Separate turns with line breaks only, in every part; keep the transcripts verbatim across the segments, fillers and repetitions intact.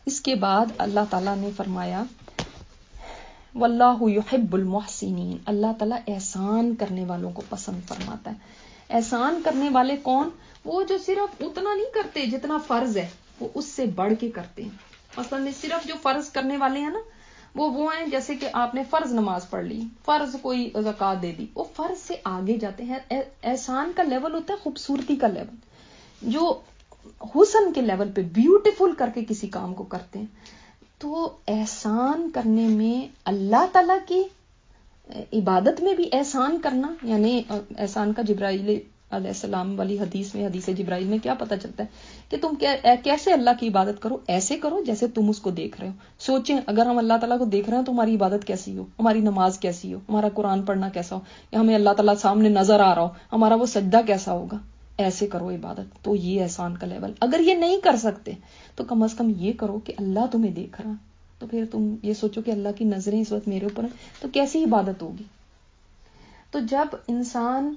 اس کے بعد اللہ تعالیٰ نے فرمایا واللہ یحب المحسنین، اللہ تعالیٰ احسان کرنے والوں کو پسند فرماتا ہے. احسان کرنے والے کون؟ وہ جو صرف اتنا نہیں کرتے جتنا فرض ہے، وہ اس سے بڑھ کے کرتے ہیں. مثلا صرف جو فرض کرنے والے ہیں نا، وہ وہ ہیں جیسے کہ آپ نے فرض نماز پڑھ لی، فرض کوئی زکوٰۃ دے دی، وہ فرض سے آگے جاتے ہیں. احسان کا لیول ہوتا ہے خوبصورتی کا لیول، جو حسن کے لیول پہ بیوٹیفل کر کے کسی کام کو کرتے ہیں. تو احسان کرنے میں اللہ تعالیٰ کی عبادت میں بھی احسان کرنا، یعنی احسان کا جبرائیل علیہ السلام والی حدیث میں، حدیث جبرائیل میں کیا پتہ چلتا ہے کہ تم کیسے اللہ کی عبادت کرو، ایسے کرو جیسے تم اس کو دیکھ رہے ہو. سوچیں اگر ہم اللہ تعالیٰ کو دیکھ رہے ہیں تو ہماری عبادت کیسی ہو، ہماری نماز کیسی ہو، ہمارا قرآن پڑھنا کیسا ہو، یا ہمیں اللہ تعالیٰ سامنے نظر آ رہا ہو، ہمارا وہ سجدہ کیسا ہوگا. ایسے کرو عبادت. تو یہ احسان کا لیول. اگر یہ نہیں کر سکتے تو کم از کم یہ کرو کہ اللہ تمہیں دیکھ رہا، تو پھر تم یہ سوچو کہ اللہ کی نظریں اس وقت میرے اوپر ہیں، تو کیسی عبادت ہوگی. تو جب انسان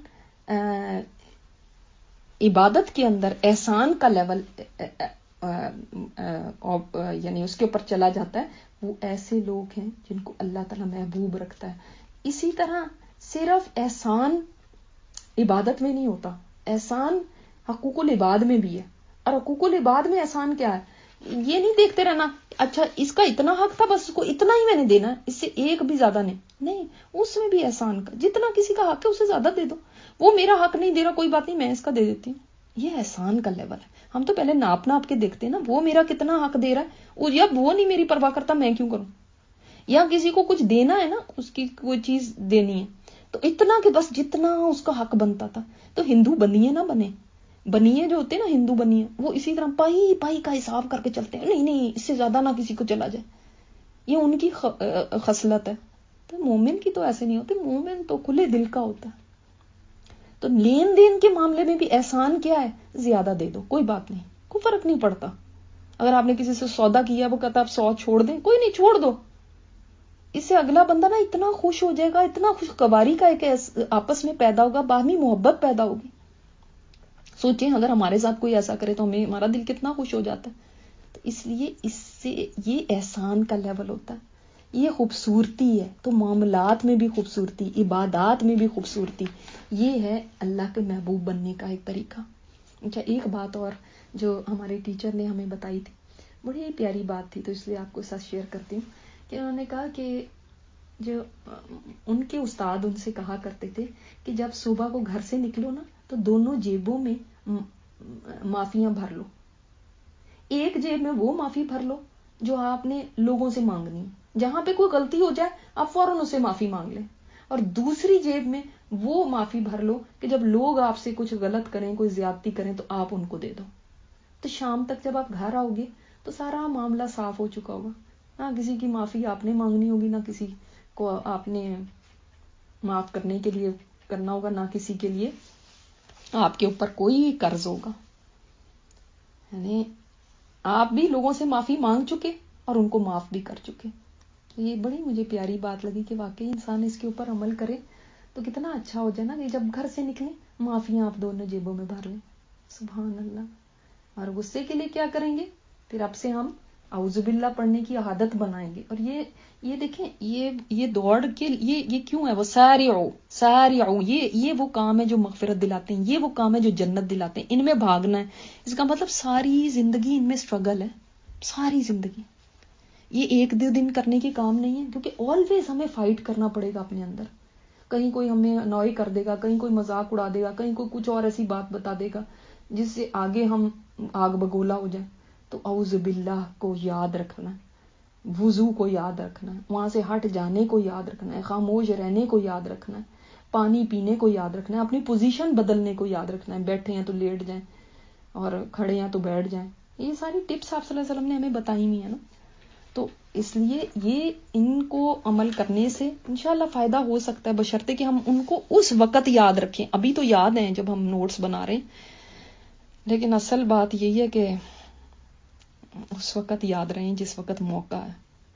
عبادت کے اندر احسان کا لیول یعنی اس کے اوپر چلا جاتا ہے، وہ ایسے لوگ ہیں جن کو اللہ تعالیٰ محبوب رکھتا ہے. اسی طرح صرف احسان عبادت میں نہیں ہوتا، احسان حقوق العباد میں بھی ہے. اور حقوق العباد میں احسان کیا ہے؟ یہ نہیں دیکھتے رہنا اچھا اس کا اتنا حق تھا بس اس کو اتنا ہی میں نے دینا ہے، اس سے ایک بھی زیادہ نہیں. نہیں، اس میں بھی احسان کا، جتنا کسی کا حق ہے اسے زیادہ دے دو. وہ میرا حق نہیں دے رہا، کوئی بات نہیں، میں اس کا دے دیتی ہوں. یہ احسان کا لیول ہے. ہم تو پہلے ناپ ناپ کے دیکھتے ہیں نا، وہ میرا کتنا حق دے رہا ہے، جب وہ نہیں میری پرواہ کرتا میں کیوں کروں. یا کسی کو کچھ دینا ہے نا، اس کی کوئی چیز دینی ہے تو اتنا کہ بس جتنا اس کا حق بنتا تھا. تو ہندو بنیے نہ بنے، بنیے جو ہوتے ہیں نا ہندو بنیے، وہ اسی طرح پائی پائی کا حساب کر کے چلتے ہیں، نہیں نہیں اس سے زیادہ نہ کسی کو چلا جائے. یہ ان کی خصلت ہے. تو مومن کی تو ایسے نہیں ہوتے، مومن تو کھلے دل کا ہوتا ہے. تو لین دین کے معاملے میں بھی احسان کیا ہے؟ زیادہ دے دو، کوئی بات نہیں، کوئی فرق نہیں پڑتا. اگر آپ نے کسی سے سودا کیا، وہ کہتا آپ سو چھوڑ دیں، کوئی نہیں، چھوڑ دو. اس سے اگلا بندہ نا اتنا خوش ہو جائے گا، اتنا خوشگواری کا ایک آپس میں پیدا ہوگا، باہمی محبت پیدا ہوگی. سوچیں اگر ہمارے ساتھ کوئی ایسا کرے تو ہمیں ہمارا دل کتنا خوش ہو جاتا ہے. تو اس لیے اس سے یہ احسان کا لیول ہوتا ہے، یہ خوبصورتی ہے. تو معاملات میں بھی خوبصورتی، عبادات میں بھی خوبصورتی، یہ ہے اللہ کے محبوب بننے کا ایک طریقہ. اچھا ایک بات اور جو ہمارے ٹیچر نے ہمیں بتائی تھی، بڑی پیاری بات تھی، تو اس لیے آپ کو ساتھ شیئر کرتی ہوں کہ انہوں نے کہا کہ جو ان کے استاد ان سے کہا کرتے تھے کہ جب صبح کو گھر سے نکلو نا تو دونوں جیبوں میں معافیاں بھر لو. ایک جیب میں وہ معافی بھر لو جو آپ نے لوگوں سے مانگنی ہے، جہاں پہ کوئی غلطی ہو جائے آپ فوراً اسے معافی مانگ لیں. اور دوسری جیب میں وہ معافی بھر لو کہ جب لوگ آپ سے کچھ غلط کریں، کوئی زیادتی کریں تو آپ ان کو دے دو. تو شام تک جب آپ گھر آؤ گے تو سارا معاملہ صاف ہو چکا ہوگا. نہ کسی کی معافی آپ نے مانگنی ہوگی، نہ کسی کو آپ نے معاف کرنے کے لیے کرنا ہوگا، نہ کسی کے لیے آپ کے اوپر کوئی قرض ہوگا. یعنی آپ بھی لوگوں سے معافی مانگ چکے اور ان کو معاف بھی کر چکے. یہ بڑی مجھے پیاری بات لگی کہ واقعی انسان اس کے اوپر عمل کرے تو کتنا اچھا ہو جائے نا کہ جب گھر سے نکلیں معافیاں آپ دونوں جیبوں میں بھر لیں. سبحان اللہ. اور غصے کے لیے کیا کریں گے؟ پھر اب سے ہم اعوذ باللہ پڑھنے کی عادت بنائیں گے. اور یہ یہ دیکھیں یہ یہ دوڑ کے یہ یہ کیوں ہے؟ وہ سارعوا سارعوا، یہ یہ وہ کام ہے جو مغفرت دلاتے ہیں، یہ وہ کام ہے جو جنت دلاتے ہیں. ان میں بھاگنا ہے. اس کا مطلب ساری زندگی ان میں سٹرگل ہے، ساری زندگی. یہ ایک دو دن کرنے کے کام نہیں ہے، کیونکہ آلویز ہمیں فائٹ کرنا پڑے گا اپنے اندر. کہیں کوئی ہمیں انوائے کر دے گا، کہیں کوئی مذاق اڑا دے گا، کہیں کوئی کچھ اور ایسی بات بتا دے گا جس سے آگے ہم آگ بگولا ہو جائیں. تو اعوذ باللہ کو یاد رکھنا ہے، وضو کو یاد رکھنا ہے، وہاں سے ہٹ جانے کو یاد رکھنا ہے، خاموش رہنے کو یاد رکھنا ہے، پانی پینے کو یاد رکھنا ہے، اپنی پوزیشن بدلنے کو یاد رکھنا ہے. بیٹھے ہیں تو لیٹ جائیں اور کھڑے ہیں تو بیٹھ جائیں. یہ ساری ٹپس آپ صلی اللہ علیہ وسلم نے ہمیں بتائی ہوئی ہیں نا. تو اس لیے یہ ان کو عمل کرنے سے انشاءاللہ فائدہ ہو سکتا ہے، بشرطے کہ ہم ان کو اس وقت یاد رکھیں. ابھی تو یاد ہیں جب ہم نوٹس بنا رہے ہیں، لیکن اصل بات یہی ہے کہ اس وقت یاد رہیں جس وقت موقع ہے.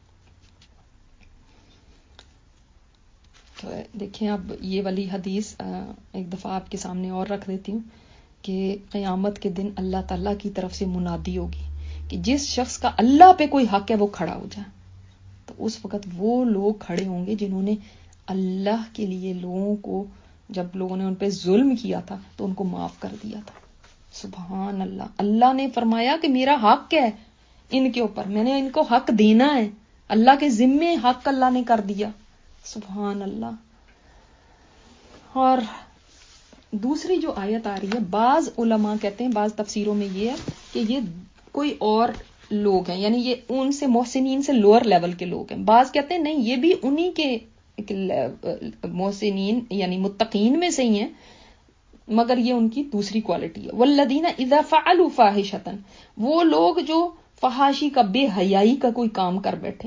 تو دیکھیں اب یہ والی حدیث ایک دفعہ آپ کے سامنے اور رکھ دیتی ہوں کہ قیامت کے دن اللہ تعالیٰ کی طرف سے منادی ہوگی کہ جس شخص کا اللہ پہ کوئی حق ہے وہ کھڑا ہو جائے، تو اس وقت وہ لوگ کھڑے ہوں گے جنہوں نے اللہ کے لیے لوگوں کو، جب لوگوں نے ان پہ ظلم کیا تھا تو ان کو معاف کر دیا تھا. سبحان اللہ. اللہ نے فرمایا کہ میرا حق ہے ان کے اوپر، میں نے ان کو حق دینا ہے. اللہ کے ذمے حق اللہ نے کر دیا. سبحان اللہ. اور دوسری جو آیت آ رہی ہے، بعض علماء کہتے ہیں، بعض تفسیروں میں یہ ہے کہ یہ کوئی اور لوگ ہیں، یعنی یہ ان سے محسنین سے لوور لیول کے لوگ ہیں. بعض کہتے ہیں نہیں، یہ بھی انہی کے محسنین یعنی متقین میں سے ہی ہیں، مگر یہ ان کی دوسری کوالٹی ہے. والذین اذا فعلوا فاحشۃ، وہ لوگ جو فحاشی کا، بے حیائی کا کوئی کام کر بیٹھے،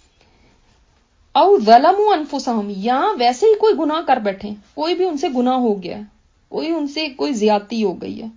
او ظلموا انفسہم، یا ویسے ہی کوئی گناہ کر بیٹھے، کوئی بھی ان سے گناہ ہو گیا، کوئی ان سے کوئی زیادتی ہو گئی ہے.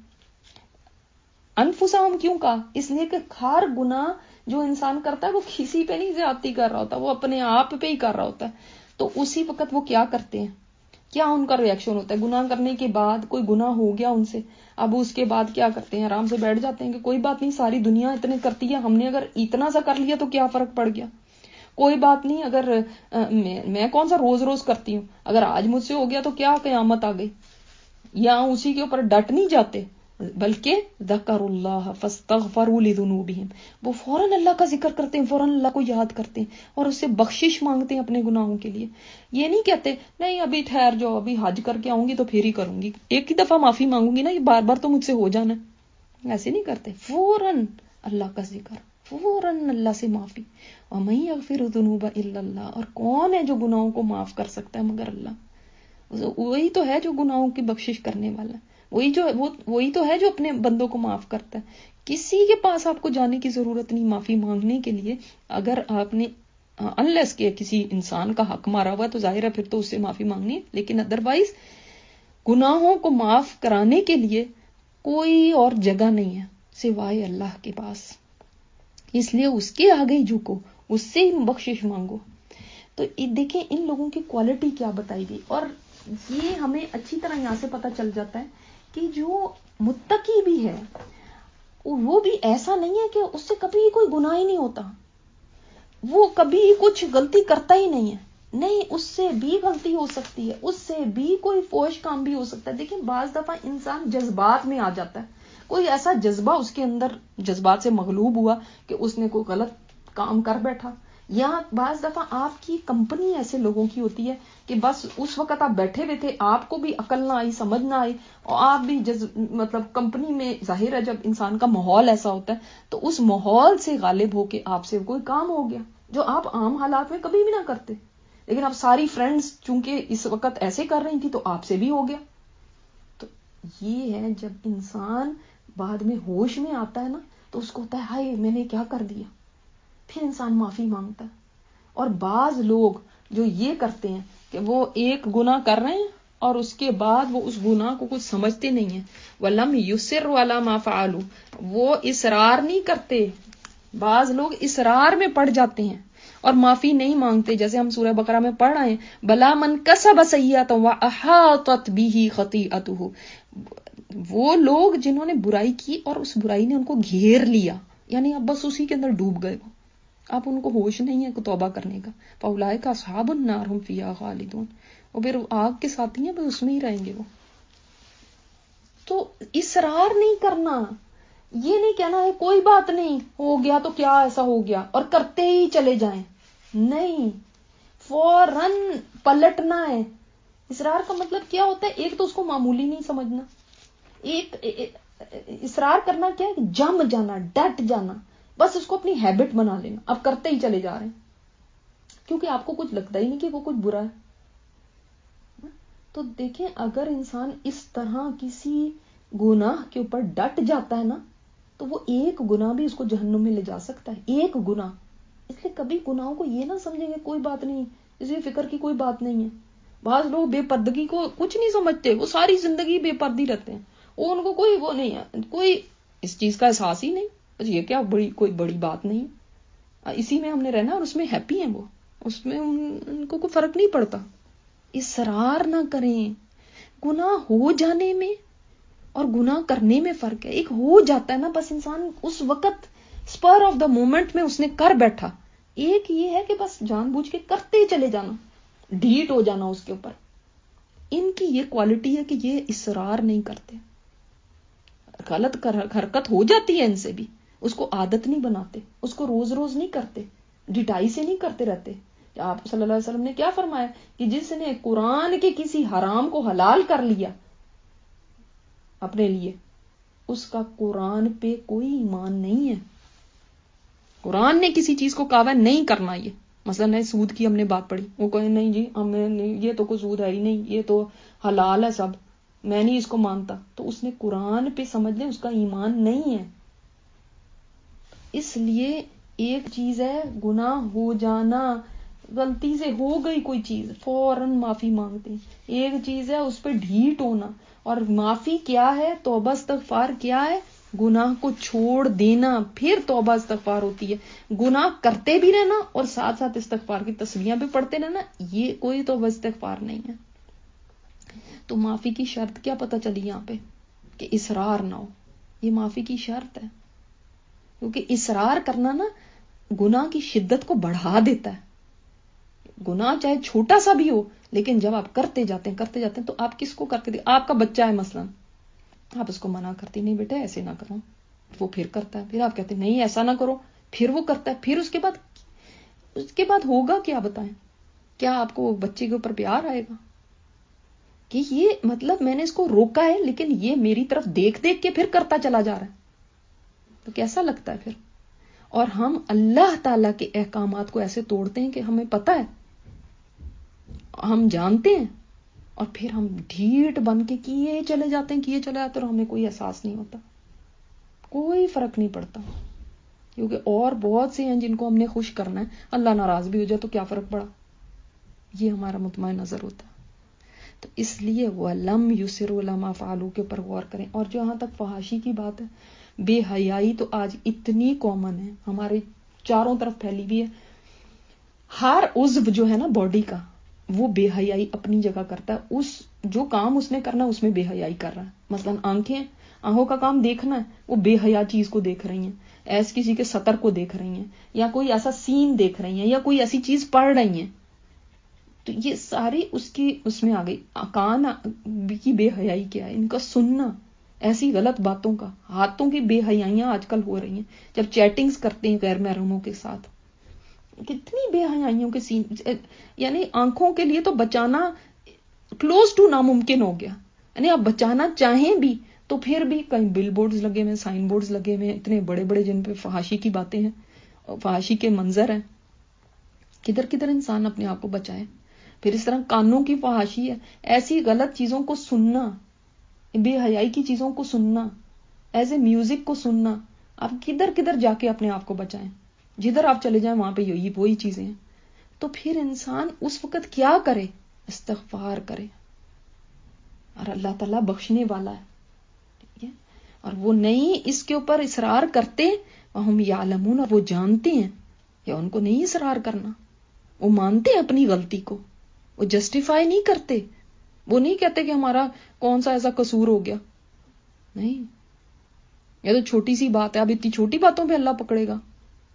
انفسہم کیوں کہا؟ اس لیے کہ ہر گناہ جو انسان کرتا ہے وہ کسی پہ نہیں زیادتی کر رہا ہوتا، وہ اپنے آپ پہ ہی کر رہا ہوتا ہے. تو اسی وقت وہ کیا کرتے ہیں، کیا ان کا ریئیکشن ہوتا ہے؟ گناہ کرنے کے بعد کوئی گناہ ہو گیا ان سے، اب اس کے بعد کیا کرتے ہیں؟ آرام سے بیٹھ جاتے ہیں کہ کوئی بات نہیں، ساری دنیا اتنے کرتی ہے، ہم نے اگر اتنا سا کر لیا تو کیا فرق پڑ گیا، کوئی بات نہیں. اگر میں کون سا روز روز کرتی ہوں، اگر آج مجھ سے ہو گیا تو کیا قیامت آ گئی. یا اسی کے اوپر ڈٹ نہیں جاتے، بلکہ ذکر اللہ فاستغفروا لذنوبہم، وہ فوراً اللہ کا ذکر کرتے ہیں، فوراً اللہ کو یاد کرتے ہیں اور اس سے بخشش مانگتے ہیں اپنے گناہوں کے لیے. یہ نہیں کہتے نہیں ابھی ٹھہر جاؤ، ابھی حج کر کے آؤں گی تو پھر ہی کروں گی، ایک ہی دفعہ معافی مانگوں گی نا، یہ بار بار تو مجھ سے ہو جانا ہے. ایسے نہیں کرتے، فوراً اللہ کا ذکر، فوراً اللہ سے معافی. وَمَن يَغْفِرُ الذُّنُوبَ إِلَّا اللَّهُ، اور کون ہے جو گناہوں کو معاف کر سکتا ہے مگر اللہ. وہی تو ہے جو گناہوں کی بخشش کرنے والا ہے، وہی جو وہ وہی تو ہے جو اپنے بندوں کو معاف کرتا ہے. کسی کے پاس آپ کو جانے کی ضرورت نہیں معافی مانگنے کے لیے. اگر آپ نے انلیس کہ کسی انسان کا حق مارا ہوا تو ظاہر ہے پھر تو اس سے معافی مانگنی ہے، لیکن ادروائز گناہوں کو معاف کرانے کے لیے کوئی اور جگہ نہیں ہے سوائے اللہ کے پاس. اس لیے اس کے آگے جھکو، اس سے ہی بخشش مانگو. تو دیکھیں ان لوگوں کی کوالٹی کیا بتائی گئی، اور یہ ہمیں اچھی طرح یہاں سے پتہ چل جاتا ہے کہ جو متقی بھی ہے وہ بھی ایسا نہیں ہے کہ اس سے کبھی کوئی گناہ ہی نہیں ہوتا، وہ کبھی کچھ غلطی کرتا ہی نہیں ہے. نہیں، اس سے بھی غلطی ہو سکتی ہے، اس سے بھی کوئی فوش کام بھی ہو سکتا ہے. دیکھیں بعض دفعہ انسان جذبات میں آ جاتا ہے، کوئی ایسا جذبہ اس کے اندر جذبات سے مغلوب ہوا کہ اس نے کوئی غلط کام کر بیٹھا. یا بعض دفعہ آپ کی کمپنی ایسے لوگوں کی ہوتی ہے کہ بس اس وقت آپ بیٹھے ہوئے تھے، آپ کو بھی عقل نہ آئی، سمجھ نہ آئی، اور آپ بھی جز... مطلب کمپنی میں ظاہر ہے جب انسان کا ماحول ایسا ہوتا ہے تو اس ماحول سے غالب ہو کے آپ سے کوئی کام ہو گیا جو آپ عام حالات میں کبھی بھی نہ کرتے، لیکن اب ساری فرینڈز چونکہ اس وقت ایسے کر رہی تھی تو آپ سے بھی ہو گیا. تو یہ ہے جب انسان بعد میں ہوش میں آتا ہے نا تو اس کو ہوتا ہے ہائے میں نے کیا کر دیا، پھر انسان معافی مانگتا ہے. اور بعض لوگ جو یہ کرتے ہیں کہ وہ ایک گناہ کر رہے ہیں اور اس کے بعد وہ اس گناہ کو کچھ سمجھتے نہیں ہیں، وَلَمْ يُصِرُّوا عَلَىٰ مَا فَعَلُوا، وہ اصرار نہیں کرتے. بعض لوگ اصرار میں پڑ جاتے ہیں اور معافی نہیں مانگتے، جیسے ہم سورہ بقرہ میں پڑھ رہے ہیں بَلَا مَنْ كَسَبَ سَيِّئَةً وَأَحَاطَتْ بِهِ خَطِيئَتُهُ، وہ لوگ جنہوں نے برائی کی اور اس برائی نے ان کو گھیر لیا، یعنی اب بس اسی کے اندر ڈوب گئے، وہ اب ان کو ہوش نہیں ہے کہ توبہ کرنے کا. فَأُولَٰئِكَ أَصْحَابُ النَّارِ هُمْ فِيهَا خَالِدُونَ، اور پھر آگ کے ساتھی ہیں، بس اس میں ہی رہیں گے وہ. تو اصرار نہیں کرنا، یہ نہیں کہنا ہے کوئی بات نہیں ہو گیا تو کیا ایسا ہو گیا اور کرتے ہی چلے جائیں، نہیں، فوراً پلٹنا ہے. اصرار کا مطلب کیا ہوتا ہے؟ ایک تو اس کو معمولی نہیں سمجھنا، ایک اصرار کرنا کیا ہے؟ جم جانا، ڈٹ جانا، بس اس کو اپنی ہیبٹ بنا لینا، اب کرتے ہی چلے جا رہے ہیں کیونکہ آپ کو کچھ لگتا ہی نہیں کہ وہ کچھ برا ہے. تو دیکھیں اگر انسان اس طرح کسی گناہ کے اوپر ڈٹ جاتا ہے نا تو وہ ایک گناہ بھی اس کو جہنم میں لے جا سکتا ہے، ایک گناہ. اس لیے کبھی گناہوں کو یہ نہ سمجھیں گے کوئی بات نہیں، اس لیے فکر کی کوئی بات نہیں ہے. بعض لوگ بے پردگی کو کچھ نہیں سمجھتے، وہ ساری زندگی بے پردی رہتے ہیں، وہ ان کو کوئی وہ نہیں ہے، کوئی اس چیز کا احساس ہی نہیں، بس یہ کیا بڑی کوئی بڑی بات نہیں، اسی میں ہم نے رہنا اور اس میں ہیپی ہیں، وہ اس میں ان کو کوئی فرق نہیں پڑتا. اصرار نہ کریں. گناہ ہو جانے میں اور گناہ کرنے میں فرق ہے. ایک ہو جاتا ہے نا، بس انسان اس وقت اسپر آف دا مومنٹ میں اس نے کر بیٹھا. ایک یہ ہے کہ بس جان بوجھ کے کرتے چلے جانا, ڈھیٹ ہو جانا اس کے اوپر. ان کی یہ کوالٹی ہے کہ یہ اصرار نہیں کرتے. غلط حرکت ہو جاتی ہے ان سے بھی, اس کو عادت نہیں بناتے, اس کو روز روز نہیں کرتے, ڈٹائی سے نہیں کرتے رہتے. آپ صلی اللہ علیہ وسلم نے کیا فرمایا کہ جس نے قرآن کے کسی حرام کو حلال کر لیا اپنے لیے, اس کا قرآن پہ کوئی ایمان نہیں ہے. قرآن نے کسی چیز کو کہا نہیں کرنا, یہ مثلا نہیں سود کی ہم نے بات پڑھی, وہ کہے نہیں جی ہمیں نہیں, یہ تو کوئی سود ہے ہی نہیں, یہ تو حلال ہے سب, میں نہیں اس کو مانتا, تو اس نے قرآن پہ سمجھ لیں اس کا ایمان نہیں ہے. اس لیے ایک چیز ہے گناہ ہو جانا, غلطی سے ہو گئی کوئی چیز فوراً معافی مانگتے ہیں. ایک چیز ہے اس پہ ڈھیٹ ہونا, اور معافی کیا ہے, توبہ استغفار کیا ہے, گناہ کو چھوڑ دینا, پھر توبہ استغفار ہوتی ہے. گناہ کرتے بھی رہنا اور ساتھ ساتھ استغفار کی تسبیحاں بھی پڑھتے رہنا, یہ کوئی توبہ استغفار نہیں ہے. تو معافی کی شرط کیا پتہ چلی یہاں پہ کہ اصرار نہ ہو, یہ معافی کی شرط ہے. کیونکہ اصرار کرنا نا گناہ کی شدت کو بڑھا دیتا ہے. گناہ چاہے چھوٹا سا بھی ہو, لیکن جب آپ کرتے جاتے ہیں کرتے جاتے ہیں تو آپ کس کو کر کے دے, آپ کا بچہ ہے مثلا, آپ اس کو منع کرتی نہیں بیٹے ایسے نہ کرو, وہ پھر کرتا ہے, پھر آپ کہتے ہیں نہیں ایسا نہ کرو, پھر وہ کرتا ہے, پھر اس کے بعد اس کے بعد ہوگا کیا بتائیں, کیا آپ کو بچے کے اوپر پیار آئے گا کہ یہ مطلب میں نے اس کو روکا ہے لیکن یہ میری طرف دیکھ دیکھ کے پھر کرتا چلا جا رہا ہے, تو کیسا لگتا ہے پھر. اور ہم اللہ تعالی کے احکامات کو ایسے توڑتے ہیں کہ ہمیں پتہ ہے, ہم جانتے ہیں, اور پھر ہم ڈھیٹ بن کے کیے چلے جاتے ہیں کیے چلے جاتے ہیں اور ہمیں کوئی احساس نہیں ہوتا, کوئی فرق نہیں پڑتا. کیونکہ اور بہت سے ہیں جن کو ہم نے خوش کرنا ہے, اللہ ناراض بھی ہو جائے تو کیا فرق پڑا, یہ ہمارا مطمئن نظر ہوتا ہے. تو اس لیے وَلَمْ يُصِرُّوا عَلَىٰ مَا فَعَلُوا کے اوپر غور کریں. اور جہاں تک فحاشی کی بات ہے, بے حیائی تو آج اتنی کامن ہے, ہمارے چاروں طرف پھیلی ہوئی ہے. ہر عضو جو ہے نا باڈی کا, وہ بے حیائی اپنی جگہ کرتا ہے. اس جو کام اس نے کرنا اس میں بے حیائی کر رہا ہے. مثلا آنکھیں, آنکھوں کا کام دیکھنا ہے, وہ بے حیا چیز کو دیکھ رہی ہیں, ایس کسی کے سطر کو دیکھ رہی ہیں, یا کوئی ایسا سین دیکھ رہی ہیں, یا کوئی ایسی چیز پڑھ رہی ہیں. تو یہ ساری اس کی اس میں آ گئی. کان کی بے حیائی کیا ہے, ان کا سننا ایسی غلط باتوں کا. ہاتھوں کی بے حیائیاں آج کل ہو رہی ہیں جب چیٹنگز کرتے ہیں غیر محرموں کے ساتھ, کتنی بے حیائیوں کے سین. یعنی آنکھوں کے لیے تو بچانا کلوز ٹو ناممکن ہو گیا. یعنی آپ بچانا چاہیں بھی تو پھر بھی کہیں بل بورڈز لگے ہوئے, سائن بورڈز لگے ہوئے اتنے بڑے بڑے جن پہ فحاشی کی باتیں ہیں, فحاشی کے منظر ہیں. کدھر کدھر انسان اپنے آپ کو بچائے. پھر اس طرح کانوں کی فحاشی ہے, ایسی غلط چیزوں کو سننا, بے حیائی کی چیزوں کو سننا, ایسے میوزک کو سننا. آپ کدھر کدھر جا کے اپنے آپ کو بچائیں, جدھر آپ چلے جائیں وہاں پہ یہی وہی چیزیں ہیں. تو پھر انسان اس وقت کیا کرے, استغفار کرے, اور اللہ تعالیٰ بخشنے والا ہے. ٹھیک ہے, اور وہ نہیں اس کے اوپر اصرار کرتے, وہم یعلمون, اور وہ جانتے ہیں, یا ان کو نہیں اصرار کرنا, وہ مانتے ہیں اپنی غلطی کو, وہ جسٹیفائی نہیں کرتے, وہ نہیں کہتے کہ ہمارا کون سا ایسا قصور ہو گیا. نہیں, یہ تو چھوٹی سی بات ہے, اب اتنی چھوٹی باتوں پہ اللہ پکڑے گا,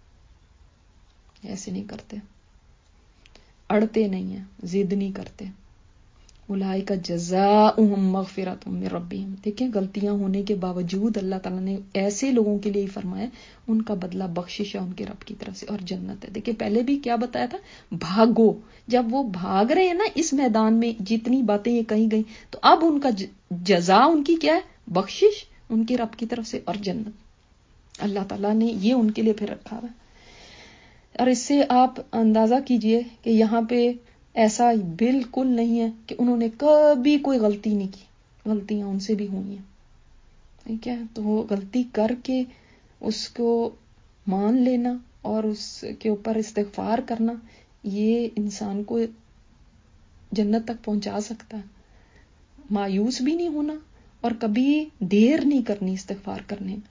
ایسے نہیں کرتے, اڑتے نہیں ہیں, ضد نہیں کرتے. اولئک جزاؤہم مغفرۃ من ربہم. دیکھیں غلطیاں ہونے کے باوجود اللہ تعالیٰ نے ایسے لوگوں کے لیے فرمایا ان کا بدلہ بخشش ہے ان کے رب کی طرف سے, اور جنت ہے. دیکھیں پہلے بھی کیا بتایا تھا, بھاگو. جب وہ بھاگ رہے ہیں نا اس میدان میں, جتنی باتیں یہ کہی گئی, تو اب ان کا جزا ان کی کیا ہے, بخشش ان کے رب کی طرف سے اور جنت. اللہ تعالیٰ نے یہ ان کے لیے پھر رکھا ہے. اور اس سے آپ اندازہ کیجئے کہ یہاں پہ ایسا بالکل نہیں ہے کہ انہوں نے کبھی کوئی غلطی نہیں کی, غلطیاں ان سے بھی ہوئی ہیں. ٹھیک ہے, تو وہ غلطی کر کے اس کو مان لینا اور اس کے اوپر استغفار کرنا, یہ انسان کو جنت تک پہنچا سکتا ہے. مایوس بھی نہیں ہونا اور کبھی دیر نہیں کرنی استغفار کرنے میں.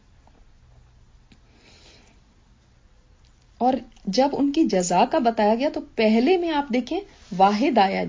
اور جب ان کی جزا کا بتایا گیا تو پہلے میں آپ دیکھیں واحد آیا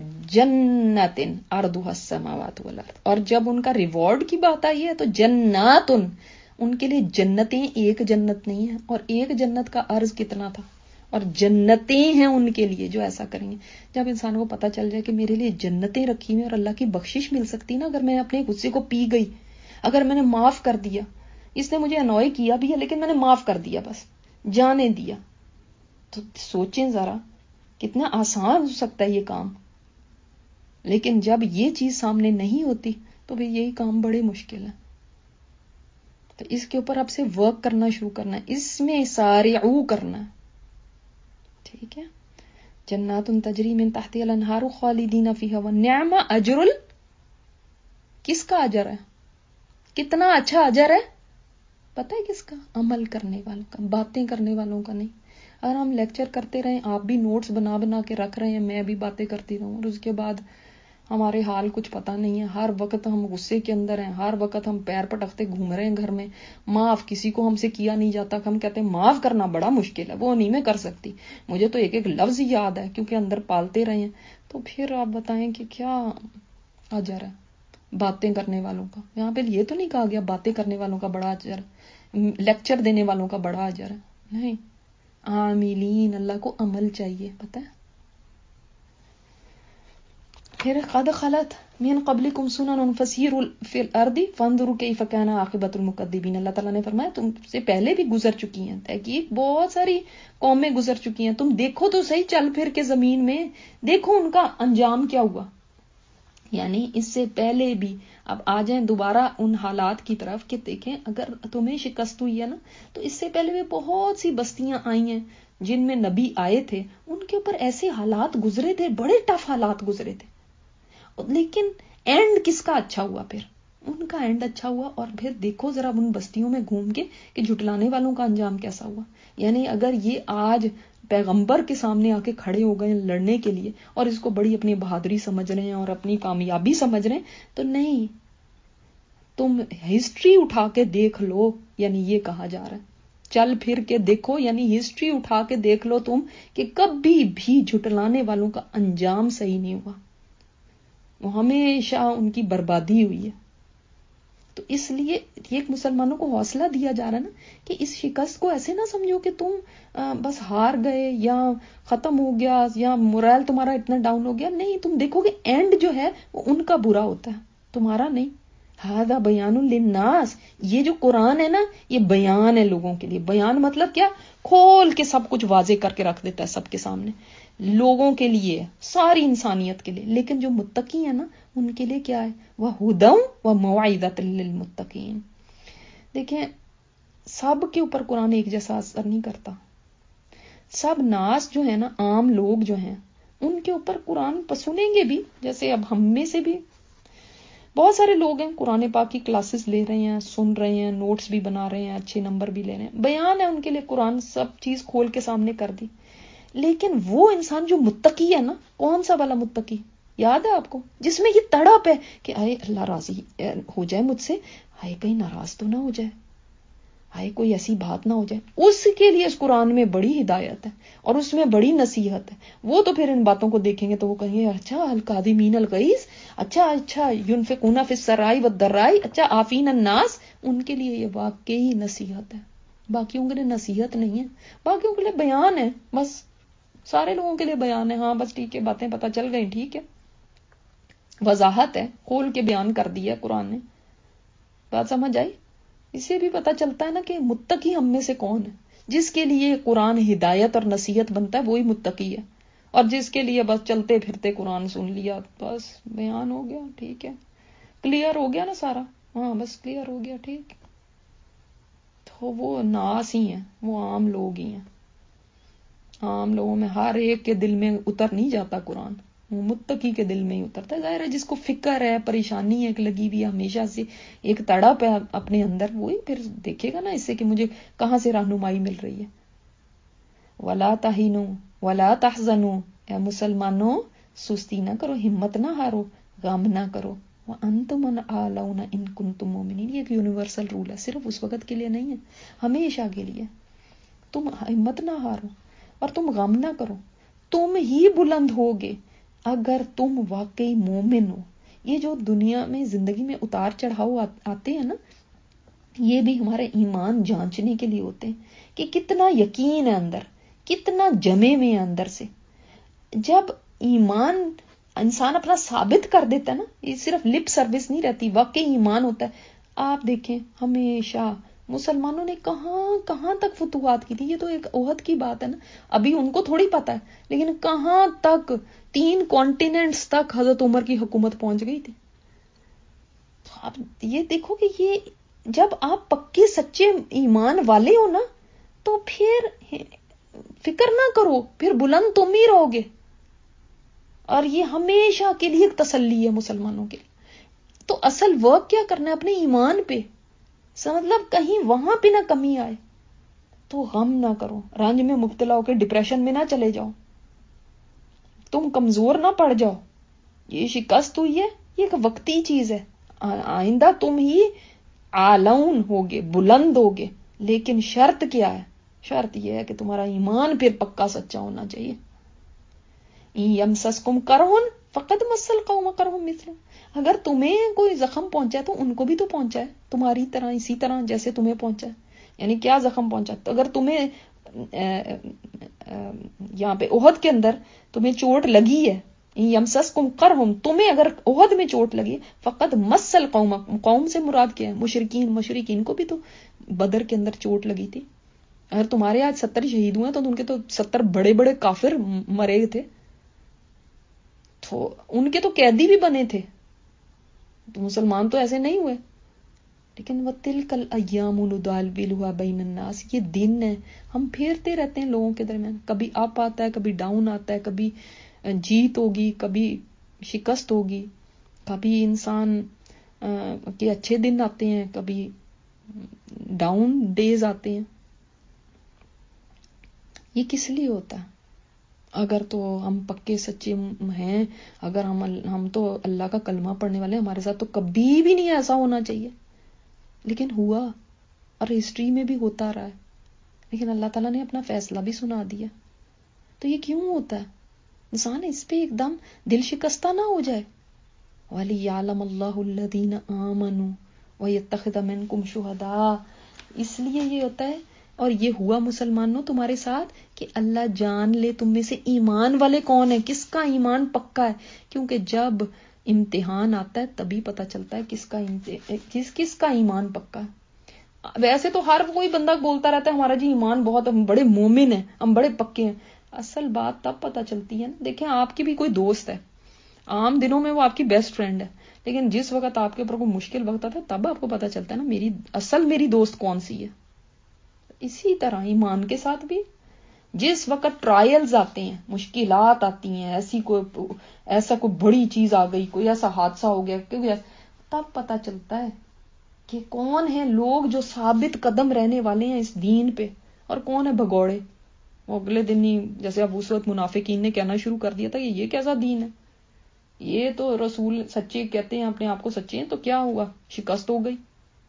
جنتن عرضها السماوات والارض, اور جب ان کا ریوارڈ کی بات آئی ہے تو جناتن ان کے لیے جنتیں ایک جنت نہیں ہے، اور ایک جنت کا عرض کتنا تھا، اور جنتیں ہیں ان کے لیے جو ایسا کریں گے. جب انسان کو پتہ چل جائے کہ میرے لیے جنتیں رکھی ہوئی اور اللہ کی بخشش مل سکتی نا، اگر میں اپنے غصے کو پی گئی، اگر میں نے معاف کر دیا، اس نے مجھے انوائے کیا بھی ہے لیکن میں نے معاف کر دیا، بس جانے دیا، تو سوچیں ذرا کتنا آسان ہو سکتا ہے یہ کام. لیکن جب یہ چیز سامنے نہیں ہوتی تو بھی یہی کام بڑے مشکل ہیں. تو اس کے اوپر آپ سے ورک کرنا شروع کرنا ہے، اس میں سارعو کرنا ہے. ٹھیک ہے. جنات تجری من تحتها الانہار خالدین فیہا ونعم اجر ال کس کا اجر ہے، کتنا اچھا اجر ہے، پتہ ہے کس کا؟ عمل کرنے والوں کا، باتیں کرنے والوں کا نہیں. اگر ہم لیکچر کرتے رہیں، آپ بھی نوٹس بنا بنا کے رکھ رہے ہیں، میں بھی باتیں کرتی رہوں، اور اس کے بعد ہمارے حال کچھ پتہ نہیں ہے، ہر وقت ہم غصے کے اندر ہیں، ہر وقت ہم پیر پٹکتے گھوم رہے ہیں گھر میں، معاف کسی کو ہم سے کیا نہیں جاتا، ہم کہتے ہیں معاف کرنا بڑا مشکل ہے، وہ نہیں میں کر سکتی، مجھے تو ایک ایک لفظ یاد ہے کیونکہ اندر پالتے رہے ہیں. تو پھر آپ بتائیں کہ کیا اجر ہے باتیں کرنے والوں کا؟ یہاں پہ یہ تو نہیں کہا گیا باتیں کرنے والوں کا بڑا اجر ہے، لیکچر دینے والوں کا بڑا اجر ہے، نہیں. عاملین، اللہ کو عمل چاہیے، پتہ ہے. پھر قد خلت من قبلکم سنن فسیروا فی الارض فانظروا کیف کان عاقبۃ المکذبین. اللہ تعالیٰ نے فرمایا تم سے پہلے بھی گزر چکی ہیں، تحقیق بہت ساری قومیں گزر چکی ہیں، تم دیکھو تو صحیح چل پھر کے زمین میں، دیکھو ان کا انجام کیا ہوا. یعنی اس سے پہلے بھی اب آ جائیں دوبارہ ان حالات کی طرف کہ دیکھیں اگر تمہیں شکست ہوئی ہے نا، تو اس سے پہلے بھی بہت سی بستیاں آئی ہیں جن میں نبی آئے تھے، ان کے اوپر ایسے حالات گزرے تھے، بڑے ٹف حالات گزرے تھے، لیکن اینڈ کس کا اچھا ہوا؟ پھر ان کا اینڈ اچھا ہوا. اور پھر دیکھو ذرا ان بستیوں میں گھوم کے کہ جھٹلانے والوں کا انجام کیسا ہوا. یعنی اگر یہ آج پیغمبر کے سامنے آ کے کھڑے ہو گئے لڑنے کے لیے اور اس کو بڑی اپنی بہادری سمجھ رہے ہیں اور اپنی کامیابی سمجھ رہے ہیں، تو نہیں، تم ہسٹری اٹھا کے دیکھ لو. یعنی یہ کہا جا رہا ہے چل پھر کے دیکھو، یعنی ہسٹری اٹھا کے دیکھ لو تم کہ کبھی بھی جھٹلانے والوں کا انجام صحیح نہیں ہوا، وہ ہمیشہ ان کی بربادی ہوئی ہے. تو اس لیے ایک مسلمانوں کو حوصلہ دیا جا رہا ہے نا کہ اس شکست کو ایسے نہ سمجھو کہ تم بس ہار گئے یا ختم ہو گیا یا مورائل تمہارا اتنا ڈاؤن ہو گیا. نہیں، تم دیکھو کہ اینڈ جو ہے وہ ان کا برا ہوتا ہے، تمہارا نہیں. ھذا بیان للناس، یہ جو قرآن ہے نا یہ بیان ہے لوگوں کے لیے. بیان مطلب کیا؟ کھول کے سب کچھ واضح کر کے رکھ دیتا ہے سب کے سامنے، لوگوں کے لیے، ساری انسانیت کے لیے. لیکن جو متقی ہیں نا ان کے لیے کیا ہے؟ وَھُدًى وَمَوْعِظَةً لِّلْمُتَّقِينَ. دیکھیں سب کے اوپر قرآن ایک جیسا اثر نہیں کرتا. سب ناس جو ہے نا، عام لوگ جو ہیں ان کے اوپر قرآن سنیں گے بھی. جیسے اب ہم میں سے بھی بہت سارے لوگ ہیں قرآن پاک کی کلاسز لے رہے ہیں، سن رہے ہیں، نوٹس بھی بنا رہے ہیں، اچھے نمبر بھی لے رہے ہیں، بیان ہے ان کے لیے، قرآن سب چیز کھول کے سامنے کر دی. لیکن وہ انسان جو متقی ہے نا، کون سا والا متقی یاد ہے آپ کو، جس میں یہ تڑپ ہے کہ آئے اللہ راضی ہو جائے مجھ سے، آئے کہیں ناراض تو نہ ہو جائے، آئے کوئی ایسی بات نہ ہو جائے. اس کے لیے اس قرآن میں بڑی ہدایت ہے اور اس میں بڑی نصیحت ہے. وہ تو پھر ان باتوں کو دیکھیں گے تو وہ کہیں گے اچھا القاذمین الغیظ، اچھا اچھا ینفقون فی السراء والضراء، اچھا عافین الناس. ان کے لیے یہ واقعی نصیحت ہے، باقیوں کے لیے نصیحت نہیں ہے، باقیوں کے لیے بیان ہے بس. سارے لوگوں کے لیے بیان ہے، ہاں بس ٹھیک ہے، باتیں پتہ چل گئی، ٹھیک ہے، وضاحت ہے، کھول کے بیان کر دیا قرآن نے. بات سمجھ آئی؟ اس سے بھی پتہ چلتا ہے نا کہ متقی ہم میں سے کون ہے. جس کے لیے قرآن ہدایت اور نصیحت بنتا ہے وہی متقی ہے، اور جس کے لیے بس چلتے پھرتے قرآن سن لیا، بس بیان ہو گیا، ٹھیک ہے، کلیئر ہو گیا نا سارا، ہاں بس کلیئر ہو گیا، ٹھیک. تو وہ ناس ہی ہیں، وہ عام لوگ ہی ہیں. عام لوگوں میں ہر ایک کے دل میں اتر نہیں جاتا قرآن، وہ متقی کے دل میں ہی اترتا ہے. ظاہر ہے جس کو فکر ہے، پریشانی ہے، ایک لگی ہوئی ہے ہمیشہ سے، ایک تڑپ ہے اپنے اندر، وہی پھر دیکھے گا نا اس سے کہ مجھے کہاں سے رہنمائی مل رہی ہے. وَلَا تَهِنُوا وَلَا تَحْزَنُوا، اے مسلمانوں سستی نہ کرو، ہمت نہ ہارو، غم نہ کرو. وَأَنْتُمُ الْأَعْلَوْنَ إِن كُنتُم مُؤْمِنِينَ. یہ ایک یونیورسل رول ہے، صرف اس وقت کے لیے نہیں ہے، ہمیشہ کے لیے. تم ہمت نہ ہارو اور تم غم نہ کرو، تم ہی بلند ہوگے اگر تم واقعی مومن ہو. یہ جو دنیا میں زندگی میں اتار چڑھاؤ آتے ہیں نا، یہ بھی ہمارے ایمان جانچنے کے لیے ہوتے ہیں کہ کتنا یقین ہے اندر، کتنا جمے میں اندر سے. جب ایمان انسان اپنا ثابت کر دیتا ہے نا، یہ صرف لپ سروس نہیں رہتی، واقعی ایمان ہوتا ہے. آپ دیکھیں ہمیشہ مسلمانوں نے کہاں کہاں تک فتوحات کی تھی. یہ تو ایک احد کی بات ہے نا، ابھی ان کو تھوڑی پتا ہے، لیکن کہاں تک، تین کانٹیننٹس تک حضرت عمر کی حکومت پہنچ گئی تھی. آپ یہ دیکھو کہ یہ جب آپ پکے سچے ایمان والے ہو نا، تو پھر فکر نہ کرو، پھر بلند تم ہی رہو گے. اور یہ ہمیشہ کے لیے ایک تسلی ہے مسلمانوں کے لیے. تو اصل ورک کیا کرنا ہے؟ اپنے ایمان پہ، مطلب کہیں وہاں پہ نہ کمی آئے. تو غم نہ کرو، رنج میں مبتلا ہو کے ڈپریشن میں نہ چلے جاؤ، تم کمزور نہ پڑ جاؤ. یہ شکست ہوئی ہے، یہ ایک وقتی چیز ہے، آئندہ تم ہی عالون ہوگے، بلند ہوگے. لیکن شرط کیا ہے؟ شرط یہ ہے کہ تمہارا ایمان پھر پکا سچا ہونا چاہیے. یمسسکم کرہن فقد مس القوم کرہم مثلہ. اگر تمہیں کوئی زخم پہنچا ہے تو ان کو بھی تو پہنچا ہے، تمہاری طرح، اسی طرح جیسے تمہیں پہنچا ہے. یعنی کیا زخم پہنچا؟ تو اگر تمہیں یہاں پہ احد کے اندر تمہیں چوٹ لگی ہے، یمسسکم کرہم، تمہیں اگر احد میں چوٹ لگی، فقد مس القوم، قوم سے مراد کیا ہے؟ مشرکین. مشرکین کو بھی تو بدر کے اندر چوٹ لگی تھی. اگر تمہارے آج ستر شہید ہوئے تو ان کے تو ستر بڑے بڑے کافر مرے تھے، تو ان کے تو قیدی بھی بنے تھے، تو مسلمان تو ایسے نہیں ہوئے. لیکن وَتِلْكَ الْأَيَّامُ نُدَاوِلُهَا بَيْنَ النَّاسِ، یہ دن ہے، ہم پھیرتے رہتے ہیں لوگوں کے درمیان. کبھی اپ آتا ہے، کبھی ڈاؤن آتا ہے، کبھی جیت ہوگی، کبھی شکست ہوگی، کبھی انسان کے اچھے دن آتے ہیں، کبھی ڈاؤن ڈیز آتے ہیں. یہ کس لیے ہوتا ہے؟ اگر تو ہم پکے سچے ہیں، اگر ہم ہم تو اللہ کا کلمہ پڑھنے والے، ہمارے ساتھ تو کبھی بھی نہیں ایسا ہونا چاہیے، لیکن ہوا، اور ہسٹری میں بھی ہوتا رہا ہے. لیکن اللہ تعالیٰ نے اپنا فیصلہ بھی سنا دیا. تو یہ کیوں ہوتا ہے؟ انسان اس پہ ایک دم دل شکستہ نہ ہو جائے. وَلِيَعْلَمَ اللَّهُ الَّذِينَ آمَنُوا وَيَتَّخِذَ مِنكُمْ شُهَدَاءَ. اس لیے یہ ہوتا ہے، اور یہ ہوا مسلمانوں تمہارے ساتھ، کہ اللہ جان لے تم میں سے ایمان والے کون ہیں، کس کا ایمان پکا ہے. کیونکہ جب امتحان آتا ہے تبھی پتہ چلتا ہے کس کا کس کس کا ایمان پکا ہے. ویسے تو ہر کوئی بندہ بولتا رہتا ہے ہمارا جی ایمان بہت، ہم بڑے مومن ہیں، ہم بڑے پکے ہیں. اصل بات تب پتہ چلتی ہے نا. دیکھیں آپ کی بھی کوئی دوست ہے، عام دنوں میں وہ آپ کی بیسٹ فرینڈ ہے، لیکن جس وقت آپ کے اوپر کوئی مشکل وقت آتا ہے تب آپ کو پتہ چلتا ہے نا میری اصل میری دوست کون سی ہے. اسی طرح ایمان کے ساتھ بھی جس وقت ٹرائلز آتے ہیں، مشکلات آتی ہیں، ایسی کوئی ایسا کوئی بڑی چیز آ گئی، کوئی ایسا حادثہ ہو گیا، کیونکہ تب پتہ چلتا ہے کہ کون ہیں لوگ جو ثابت قدم رہنے والے ہیں اس دین پہ، اور کون ہے بھگوڑے. وہ اگلے دن ہی جیسے اب اس وقت منافقین نے کہنا شروع کر دیا تھا کہ یہ کیسا دین ہے، یہ تو رسول سچے کہتے ہیں، اپنے آپ کو سچے ہیں، تو کیا ہوا؟ شکست ہو گئی.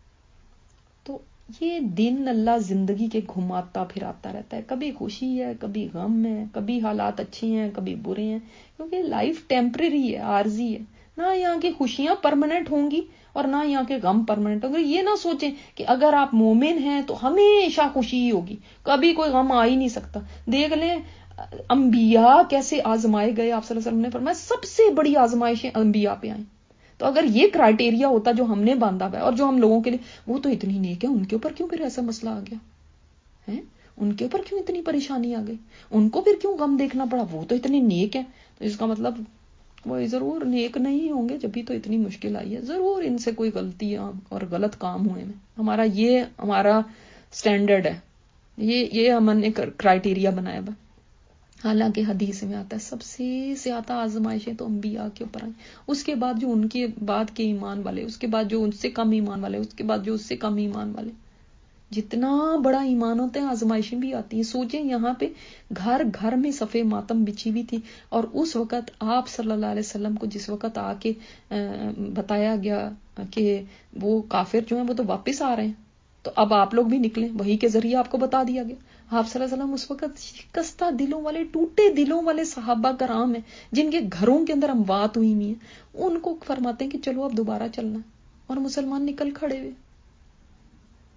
تو یہ دن اللہ زندگی کے گھماتا پھراتا رہتا ہے، کبھی خوشی ہے، کبھی غم ہے، کبھی حالات اچھے ہیں، کبھی برے ہیں. کیونکہ لائف ٹیمپریری ہے، عارضی ہے. نہ یہاں کی خوشیاں پرماننٹ ہوں گی اور نہ یہاں کے غم پرماننٹ ہوں گے. یہ نہ سوچیں کہ اگر آپ مومن ہیں تو ہمیشہ خوشی ہی ہوگی، کبھی کوئی غم آ ہی نہیں سکتا. دیکھ لیں انبیاء کیسے آزمائے گئے. آپ صلی اللہ علیہ وسلم نے فرمایا سب سے بڑی آزمائشیں انبیاء پہ آئیں. تو اگر یہ کرائٹیریا ہوتا جو ہم نے باندھا ہوا ہے اور جو ہم لوگوں کے لیے، وہ تو اتنی نیک ہے، ان کے اوپر کیوں پھر ایسا مسئلہ آ گیا ہے؟ ان کے اوپر کیوں اتنی پریشانی آ گئی؟ ان کو پھر کیوں غم دیکھنا پڑا؟ وہ تو اتنے نیک ہیں. تو اس کا مطلب وہ ضرور نیک نہیں ہوں گے جب بھی تو اتنی مشکل آئی ہے، ضرور ان سے کوئی غلطیاں اور غلط کام ہوئے ہیں. ہمارا یہ ہمارا سٹینڈرڈ ہے، یہ یہ ہم نے کرائٹیریا بنایا ہوا. حالانکہ حدیث میں آتا ہے سب سے زیادہ آزمائشیں تو انبیاء کے اوپر آئیں، اس کے بعد جو ان کے بعد کے ایمان والے، اس کے بعد جو ان سے کم ایمان والے، اس کے بعد جو اس سے کم ایمان والے. جتنا بڑا ایمان ہوتا ہے آزمائشیں بھی آتی ہیں. سوچیں یہاں پہ گھر گھر میں صفے ماتم بچھی ہوئی تھی، اور اس وقت آپ صلی اللہ علیہ وسلم کو جس وقت آ کے بتایا گیا کہ وہ کافر جو ہیں وہ تو واپس آ رہے ہیں، تو اب آپ لوگ بھی نکلیں، وحی کے ذریعے آپ کو بتا دیا گیا. آپ صلی اللہ علیہ وسلم اس وقت شکستہ دلوں والے، ٹوٹے دلوں والے صحابہ کرام ہیں جن کے گھروں کے اندر اموات ہوئی ہوئی ہیں، ان کو فرماتے ہیں کہ چلو اب دوبارہ چلنا، اور مسلمان نکل کھڑے ہوئے.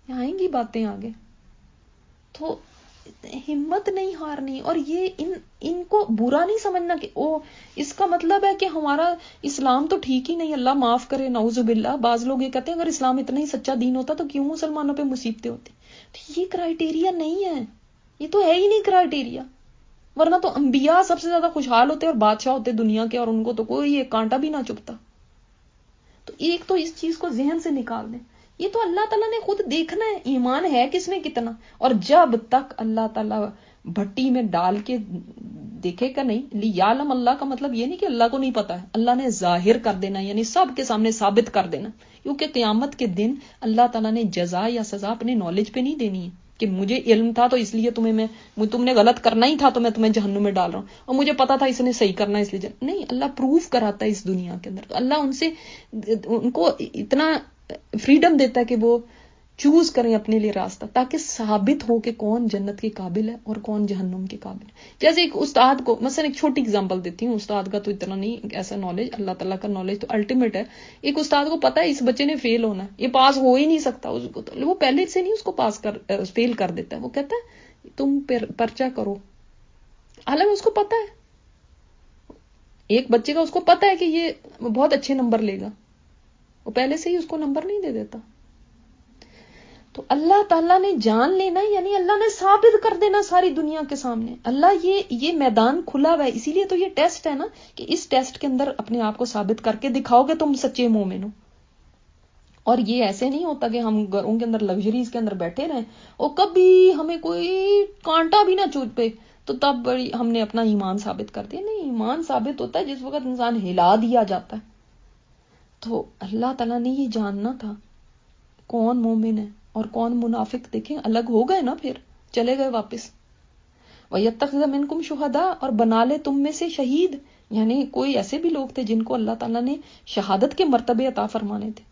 آئیں گی باتیں آگے. تو ہمت نہیں ہارنی. اور یہ ان ان کو برا نہیں سمجھنا کہ او اس کا مطلب ہے کہ ہمارا اسلام تو ٹھیک ہی نہیں, اللہ معاف کرے, نعوذ باللہ. بعض لوگ یہ کہتے ہیں اگر اسلام اتنا ہی سچا دین ہوتا تو کیوں مسلمانوں پہ مصیبتیں ہوتی. تو یہ کرائیٹیریا نہیں ہے, یہ تو ہے ہی نہیں کرائیٹیریا. ورنہ تو انبیاء سب سے زیادہ خوشحال ہوتے اور بادشاہ ہوتے دنیا کے, اور ان کو تو کوئی ایک کانٹا بھی نہ چبھتا. تو ایک تو اس چیز کو ذہن سے نکال دیں. یہ تو اللہ تعالیٰ نے خود دیکھنا ہے ایمان ہے کس میں کتنا. اور جب تک اللہ تعالیٰ بھٹی میں ڈال کے دیکھے گا نہیں, لیعلم اللہ کا مطلب یہ نہیں کہ اللہ کو نہیں پتا ہے, اللہ نے ظاہر کر دینا, یعنی سب کے سامنے ثابت کر دینا. کیونکہ قیامت کے دن اللہ تعالیٰ نے جزا یا سزا اپنے نالج پہ نہیں دینی ہے کہ مجھے علم تھا تو اس لیے تمہیں میں تم نے غلط کرنا ہی تھا تو میں تمہیں جہنم میں ڈال رہا ہوں, اور مجھے پتا تھا اس نے صحیح کرنا اس لیے جن... نہیں, اللہ پروف کراتا ہے اس دنیا کے اندر. تو اللہ ان سے ان کو اتنا فریڈم دیتا ہے کہ وہ چوز کریں اپنے لیے راستہ, تاکہ ثابت ہو کہ کون جنت کے قابل ہے اور کون جہنم کے قابل ہے. جیسے ایک استاد کو مثلا ایک چھوٹی اگزامپل دیتی ہوں, استاد کا تو اتنا نہیں ایسا نالج, اللہ تعالیٰ کا نالج تو الٹیمیٹ ہے. ایک استاد کو پتا ہے اس بچے نے فیل ہونا ہے, یہ پاس ہو ہی نہیں سکتا, اس کو تو وہ پہلے سے نہیں اس کو پاس کر فیل کر دیتا ہے. وہ کہتا ہے تم پرچہ کرو, حالانکہ اس کو پتا ہے, ایک بچے کا اس کو پتا ہے کہ یہ بہت اچھے نمبر لے گا, وہ پہلے سے ہی اس کو نمبر نہیں دے دیتا. تو اللہ تعالیٰ نے جان لینا, یعنی اللہ نے ثابت کر دینا ساری دنیا کے سامنے. اللہ یہ یہ میدان کھلا ہوا ہے, اسی لیے تو یہ ٹیسٹ ہے نا, کہ اس ٹیسٹ کے اندر اپنے آپ کو ثابت کر کے دکھاؤ کہ تم سچے مومن ہو. اور یہ ایسے نہیں ہوتا کہ ہم گھروں کے اندر لگژریز کے اندر بیٹھے رہیں اور کبھی ہمیں کوئی کانٹا بھی نہ چوب پہ تو تب بڑی ہم نے اپنا ایمان ثابت کر دیا. نہیں, ایمان ثابت ہوتا ہے جس وقت انسان ہلا دیا جاتا ہے. تو اللہ تعالیٰ نے یہ جاننا تھا کون مومن ہے اور کون منافق. دیکھیں الگ ہو گئے نا, پھر چلے گئے واپس. وَيَتَّخِذَ مِنْكُمْ شُهَدَاءَ, اور بنا لے تم میں سے شہید, یعنی کوئی ایسے بھی لوگ تھے جن کو اللہ تعالیٰ نے شہادت کے مرتبے عطا فرمانے تھے.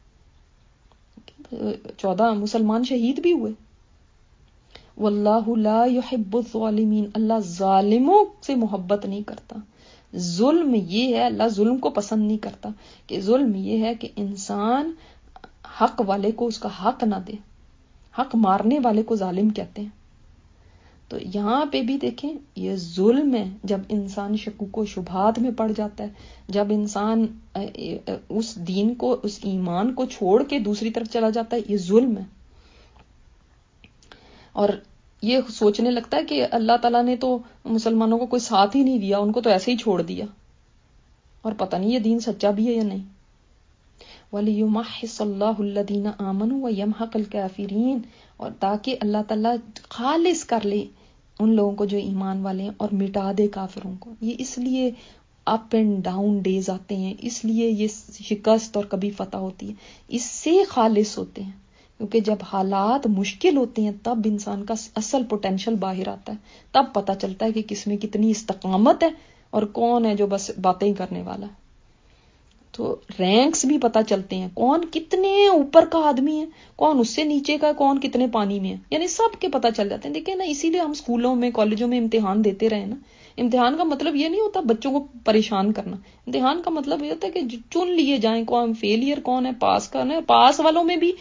چودہ مسلمان شہید بھی ہوئے. وَاللَّهُ لَا يُحِبُّ الظَّالِمِينَ, اللہ ظالموں سے محبت نہیں کرتا. ظلم یہ ہے, اللہ ظلم کو پسند نہیں کرتا. کہ ظلم یہ ہے کہ انسان حق والے کو اس کا حق نہ دے. حق مارنے والے کو ظالم کہتے ہیں. تو یہاں پہ بھی دیکھیں یہ ظلم ہے جب انسان شکوک و شبہات میں پڑ جاتا ہے, جب انسان اس دین کو, اس ایمان کو چھوڑ کے دوسری طرف چلا جاتا ہے, یہ ظلم ہے. اور یہ سوچنے لگتا ہے کہ اللہ تعالیٰ نے تو مسلمانوں کو کوئی ساتھ ہی نہیں دیا, ان کو تو ایسے ہی چھوڑ دیا, اور پتہ نہیں یہ دین سچا بھی ہے یا نہیں. وَلِيُمَحِّصَ اللَّهُ الَّذِينَ آمَنُوا وَيَمْحَقَ الْكَافِرِينَ, اور تاکہ اللہ تعالیٰ خالص کر لے ان لوگوں کو جو ایمان والے ہیں اور مٹا دے کافروں کو. یہ اس لیے اپ اینڈ ڈاؤن ڈیز آتے ہیں, اس لیے یہ شکست اور کبھی فتح ہوتی ہے, اس سے خالص ہوتے ہیں. کیونکہ جب حالات مشکل ہوتے ہیں تب انسان کا اصل پوٹینشل باہر آتا ہے, تب پتہ چلتا ہے کہ کس میں کتنی استقامت ہے اور کون ہے جو بس باتیں کرنے والا ہے. تو رینکس بھی پتہ چلتے ہیں, کون کتنے اوپر کا آدمی ہے, کون اس سے نیچے کا, کون کتنے پانی میں ہے, یعنی سب کے پتہ چل جاتے ہیں. دیکھیں نا, اسی لیے ہم اسکولوں میں کالجوں میں امتحان دیتے رہے نا. امتحان کا مطلب یہ نہیں ہوتا بچوں کو پریشان کرنا, امتحان کا مطلب یہ ہوتا ہے کہ چن لیے جائیں کون فیلئر کون ہے, پاس کون ہے, پاس والوں میں بھی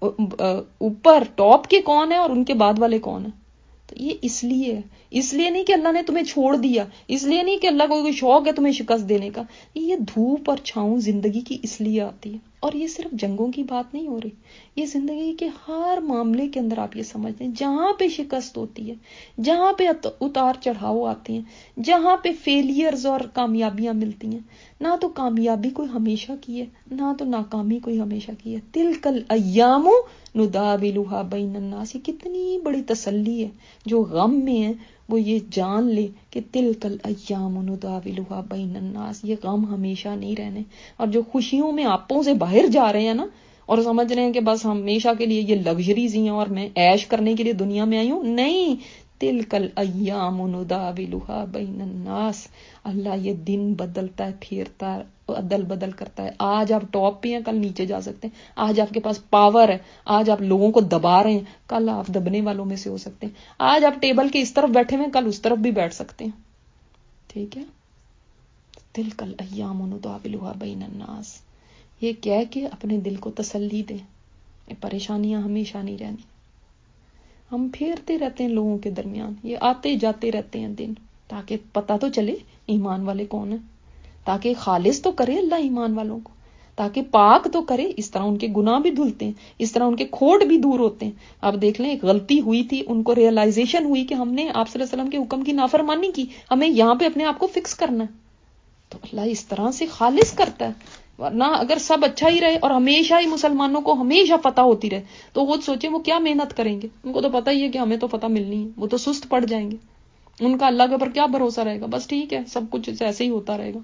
اوپر ٹاپ کے کون ہے اور ان کے بعد والے کون ہیں. تو یہ اس لیے ہے, اس لیے نہیں کہ اللہ نے تمہیں چھوڑ دیا, اس لیے نہیں کہ اللہ کو کوئی شوق ہے تمہیں شکست دینے کا. یہ دھوپ اور چھاؤں زندگی کی اس لیے آتی ہے. اور یہ صرف جنگوں کی بات نہیں ہو رہی, یہ زندگی کے ہر معاملے کے اندر آپ یہ سمجھتے ہیں جہاں پہ شکست ہوتی ہے, جہاں پہ اتار چڑھاؤ آتے ہیں, جہاں پہ فیلئرز اور کامیابیاں ملتی ہیں, نہ تو کامیابی کوئی ہمیشہ کی ہے نہ تو ناکامی کوئی ہمیشہ کی ہے. تلک الایام نداولها بین الناس, یہ کتنی بڑی تسلی ہے جو غم میں ہے, وہ یہ جان لے کہ تلک الایام نداولها بین الناس, یہ غم ہمیشہ نہیں رہنے. اور جو خوشیوں میں آپوں سے باہر جا رہے ہیں نا اور سمجھ رہے ہیں کہ بس ہمیشہ کے لیے یہ لگژریز ہی ہیں اور میں عیش کرنے کے لیے دنیا میں آئی ہوں, نہیں, تلک الایام نداولها بین الناس, اللہ یہ دن بدلتا ہے, پھیرتا ہے, عدل بدل کرتا ہے. آج آپ ٹاپ پہ ہیں, کل نیچے جا سکتے ہیں. آج آپ کے پاس پاور ہے, آج آپ لوگوں کو دبا رہے ہیں, کل آپ دبنے والوں میں سے ہو سکتے ہیں. آج آپ ٹیبل کے اس طرف بیٹھے ہوئے, کل اس طرف بھی بیٹھ سکتے ہیں. ٹھیک ہے, تلک الایام نداولها بین الناس, یہ کہہ کے اپنے دل کو تسلی دیں, پریشانیاں ہمیشہ نہیں رہنی. ہم پھیرتے رہتے ہیں لوگوں کے درمیان، یہ آتے جاتے رہتے ہیں دن، تاکہ پتہ تو چلے ایمان والے کون ہیں، تاکہ خالص تو کرے اللہ ایمان والوں کو، تاکہ پاک تو کرے، اس طرح ان کے گناہ بھی دھلتے ہیں، اس طرح ان کے کھوٹ بھی دور ہوتے ہیں۔ اب دیکھ لیں، ایک غلطی ہوئی تھی، ان کو ریئلائزیشن ہوئی کہ ہم نے آپ صلی اللہ علیہ وسلم کے حکم کی نافرمانی کی، ہمیں یہاں پہ اپنے آپ کو فکس کرنا ہے، تو اللہ اس طرح سے خالص کرتا ہے۔ ورنہ اگر سب اچھا ہی رہے اور ہمیشہ ہی مسلمانوں کو ہمیشہ فتح ہوتی رہے تو خود سوچیں وہ کیا محنت کریں گے، ان کو تو پتہ ہی ہے کہ ہمیں تو فتح ملنی ہے، وہ تو سست پڑ جائیں گے، ان کا اللہ کے اوپر کیا بھروسہ رہے گا، بس ٹھیک ہے سب کچھ ایسے ہی ہوتا رہے گا۔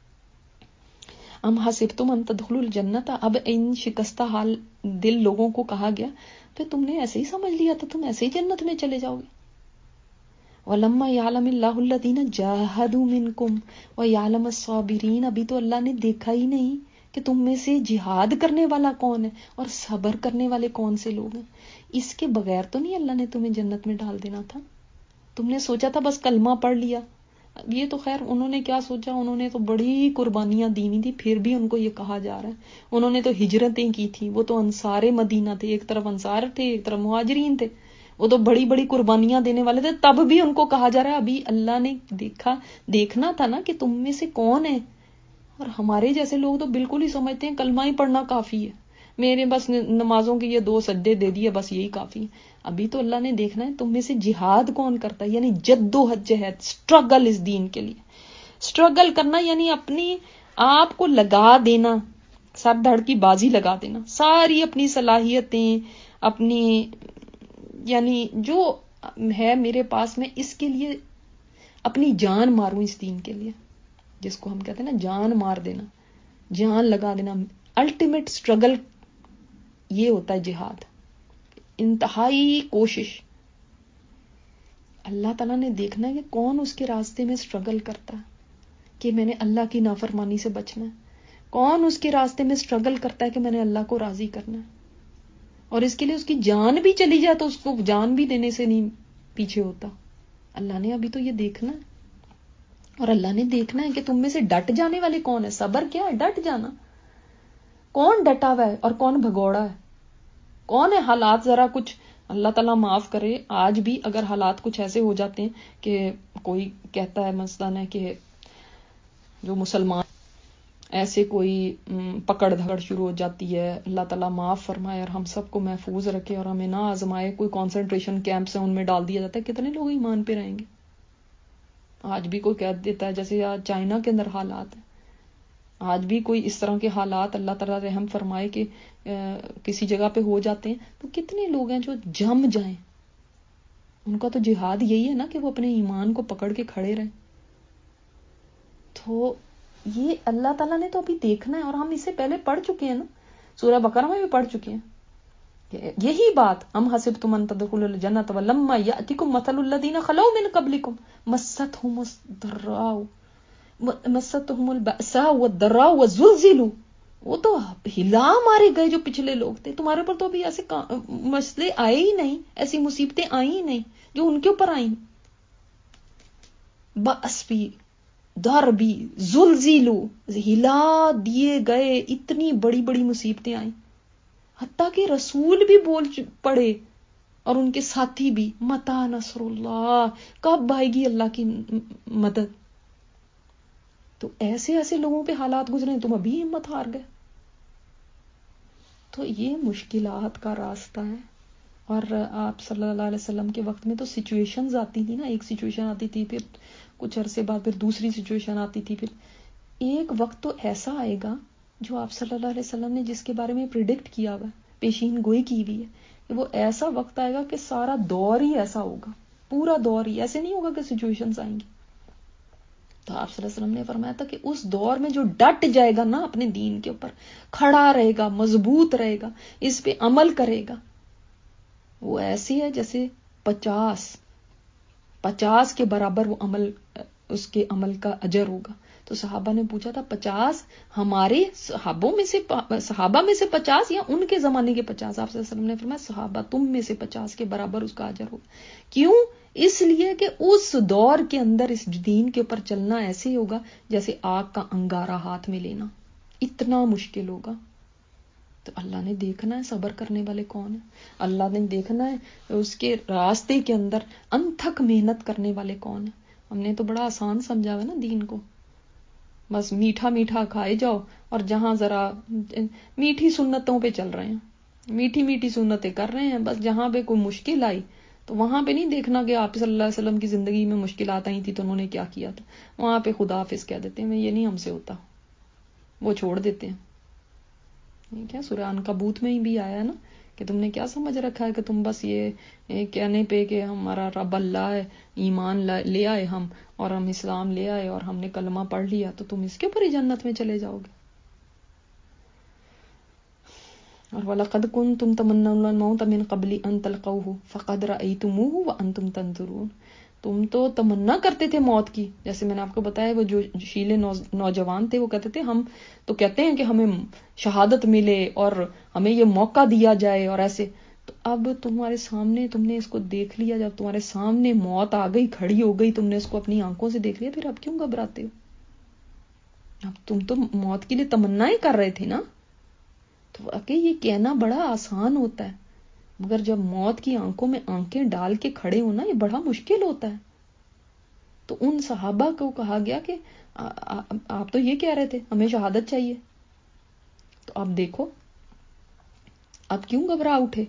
ام حسبتم ان تدخلوا الجنت، اب ان شکستہ حال دل لوگوں کو کہا گیا کہ تم نے ایسے ہی سمجھ لیا تھا تم ایسے ہی جنت میں چلے جاؤ گے۔ وَلَمَّا يَعْلَمِ اللَّهُ الَّذِينَ جَاهَدُوا مِنْكُمْ وَيَعْلَمَ الصَّابِرِينَ، ابھی تو اللہ نے دیکھا ہی نہیں کہ تم میں سے جہاد کرنے والا کون ہے اور صبر کرنے والے کون سے لوگ ہیں۔ اس کے بغیر تو نہیں اللہ نے تمہیں جنت میں ڈال دینا تھا، تم نے سوچا تھا بس کلمہ پڑھ لیا، یہ تو خیر انہوں نے کیا سوچا، انہوں نے تو بڑی قربانیاں دی ہوئی تھی، پھر بھی ان کو یہ کہا جا رہا ہے، انہوں نے تو ہجرتیں کی تھی، وہ تو انصار مدینہ تھے، ایک طرف انصار تھے ایک طرف مہاجرین تھے، وہ تو بڑی بڑی قربانیاں دینے والے تھے، تب بھی ان کو کہا جا رہا ہے ابھی اللہ نے دیکھا دیکھنا تھا نا کہ تم میں سے کون ہے۔ اور ہمارے جیسے لوگ تو بالکل ہی سمجھتے ہیں کلمہ ہی پڑھنا کافی ہے، میرے بس نمازوں کے یہ دو سجدے دے دیے بس یہی کافی ہے۔ ابھی تو اللہ نے دیکھنا ہے تم میں سے جہاد کون کرتا ہے، یعنی جد و جہد، اسٹرگل اس دین کے لیے، اسٹرگل کرنا یعنی اپنی آپ کو لگا دینا، سر دھڑ کی بازی لگا دینا، ساری اپنی صلاحیتیں، اپنی یعنی جو ہے میرے پاس میں اس کے لیے اپنی جان ماروں اس دین کے لیے، جس کو ہم کہتے ہیں نا جان مار دینا، جان لگا دینا، الٹیمیٹ اسٹرگل یہ ہوتا ہے جہاد، انتہائی کوشش۔ اللہ تعالیٰ نے دیکھنا ہے کہ کون اس کے راستے میں اسٹرگل کرتا ہے کہ میں نے اللہ کی نافرمانی سے بچنا ہے، کون اس کے راستے میں اسٹرگل کرتا ہے کہ میں نے اللہ کو راضی کرنا ہے، اور اس کے لیے اس کی جان بھی چلی جائے تو اس کو جان بھی دینے سے نہیں پیچھے ہوتا۔ اللہ نے ابھی تو یہ دیکھنا ہے، اور اللہ نے دیکھنا ہے کہ تم میں سے ڈٹ جانے والے کون ہے۔ صبر کیا ہے؟ ڈٹ جانا۔ کون ڈٹا ہوا ہے اور کون بھگوڑا ہے، کون ہے حالات ذرا کچھ اللہ تعالیٰ معاف کرے، آج بھی اگر حالات کچھ ایسے ہو جاتے ہیں کہ کوئی کہتا ہے مثلاً ہے کہ جو مسلمان ایسے کوئی پکڑ دھکڑ شروع ہو جاتی ہے، اللہ تعالیٰ معاف فرمائے اور ہم سب کو محفوظ رکھے اور ہمیں نہ آزمائے، کوئی کانسنٹریشن کیمپس ہیں ان میں ڈال دیا جاتا ہے، کتنے لوگ ایمان پہ رہیں گے؟ آج بھی کوئی کہہ دیتا ہے جیسے آج چائنا کے اندر حالات ہیں، آج بھی کوئی اس طرح کے حالات اللہ تعالیٰ رحم فرمائے کہ کسی جگہ پہ ہو جاتے ہیں، تو کتنے لوگ ہیں جو جم جائیں، ان کا تو جہاد یہی ہے نا کہ وہ اپنے ایمان کو پکڑ کے کھڑے رہیں۔ تو یہ اللہ تعالیٰ نے تو ابھی دیکھنا ہے، اور ہم اسے پہلے پڑھ چکے ہیں نا، سورہ بقرہ میں بھی پڑھ چکے ہیں یہی بات، ہم حسبتم ان تدخلوا الجنۃ ولما یأتکم مثل الذین خلوا من قبلکم مستهم الضراء مستهم البأساء والضراء والزلزلوا، وہ تو ہلا مارے گئے جو پچھلے لوگ تھے، تمہارے اوپر تو ابھی ایسے مسئلے آئے ہی نہیں، ایسی مصیبتیں آئی ہی نہیں جو ان کے اوپر آئیں، بأس بھی، در بھی، زلزلو، ہلا دیے گئے، اتنی بڑی بڑی مصیبتیں آئیں، حتیٰ کہ رسول بھی بول پڑے اور ان کے ساتھی بھی، متی نصر اللہ، کب آئے گی اللہ کی مدد؟ تو ایسے ایسے لوگوں پہ حالات گزرے، تم ابھی ہمت ہار گئے۔ تو یہ مشکلات کا راستہ ہے، اور آپ صلی اللہ علیہ وسلم کے وقت میں تو سچویشنز آتی تھی نا، ایک سچویشن آتی تھی، پھر کچھ عرصے بعد پھر دوسری سچویشن آتی تھی، پھر ایک وقت تو ایسا آئے گا جو آپ صلی اللہ علیہ وسلم نے جس کے بارے میں پریڈکٹ کیا ہوا ہے، پیشین گوئی کی ہوئی ہے کہ وہ ایسا وقت آئے گا کہ سارا دور ہی ایسا ہوگا، پورا دور ہی ایسے نہیں ہوگا کہ سچویشنز آئیں گی۔ تو آپ صلی اللہ علیہ وسلم نے فرمایا تھا کہ اس دور میں جو ڈٹ جائے گا نا اپنے دین کے اوپر، کھڑا رہے گا، مضبوط رہے گا، اس پہ عمل کرے گا، وہ ایسی ہے جیسے پچاس پچاس کے برابر وہ عمل، اس کے عمل کا اجر ہوگا۔ تو صحابہ نے پوچھا تھا پچاس ہمارے صحابوں میں سے، صحابہ میں سے پچاس یا ان کے زمانے کے پچاس؟ آپ صلی اللہ علیہ وسلم نے فرمایا صحابہ تم میں سے پچاس کے برابر اس کا اجر ہوگا۔ کیوں؟ اس لیے کہ اس دور کے اندر اس دین کے اوپر چلنا ایسے ہوگا جیسے آگ کا انگارہ ہاتھ میں لینا، اتنا مشکل ہوگا۔ تو اللہ نے دیکھنا ہے صبر کرنے والے کون ہیں، اللہ نے دیکھنا ہے اس کے راستے کے اندر انتھک محنت کرنے والے کون ہیں۔ ہم نے تو بڑا آسان سمجھا ہوا نا دین کو، بس میٹھا میٹھا کھائے جاؤ، اور جہاں ذرا میٹھی سنتوں پہ چل رہے ہیں، میٹھی میٹھی سنتیں کر رہے ہیں، بس جہاں پہ کوئی مشکل آئی تو وہاں پہ نہیں دیکھنا کہ آپ صلی اللہ علیہ وسلم کی زندگی میں مشکلات آئی تھی تو انہوں نے کیا کیا تھا، وہاں پہ خدا حافظ کہہ دیتے ہیں یہ نہیں ہم سے ہوتا، وہ چھوڑ دیتے ہیں۔ ٹھیک ہے، سورہ عنکبوت میں ہی بھی آیا نا کہ تم نے کیا سمجھ رکھا ہے کہ تم بس یہ کہنے پہ کہ ہمارا رب اللہ ہے، ایمان لے آئے ہم اور ہم اسلام لے آئے اور ہم نے کلمہ پڑھ لیا تو تم اس کے اوپر ہی جنت میں چلے جاؤ گے۔ اور وَلَقَدْ كُنْتُمْ تَمَنَّوْنَ الْمَوْتَ مِنْ قَبْلِ أَنْ تَلْقَوْهُ فَقَدْ رَأَيْتُمُوهُ وَأَنْتُمْ تَنْظُرُونَ، تم تو تمنا کرتے تھے موت کی، جیسے میں نے آپ کو بتایا وہ جو شیلے نوجوان تھے وہ کہتے تھے ہم تو کہتے ہیں کہ ہمیں شہادت ملے اور ہمیں یہ موقع دیا جائے اور ایسے، تو اب تمہارے سامنے تم نے اس کو دیکھ لیا، جب تمہارے سامنے موت آ گئی کھڑی ہو گئی، تم نے اس کو اپنی آنکھوں سے دیکھ لیا، پھر اب کیوں گھبراتے ہو؟ اب تم تو موت کے لیے تمنا ہی کر رہے تھے نا۔ تو واقعی یہ کہنا بڑا آسان ہوتا ہے، مگر جب موت کی آنکھوں میں آنکھیں ڈال کے کھڑے ہونا یہ بڑا مشکل ہوتا ہے۔ تو ان صحابہ کو کہا گیا کہ آپ تو یہ کہہ رہے تھے ہمیں شہادت چاہیے، تو اب دیکھو اب کیوں گھبرا اٹھے؟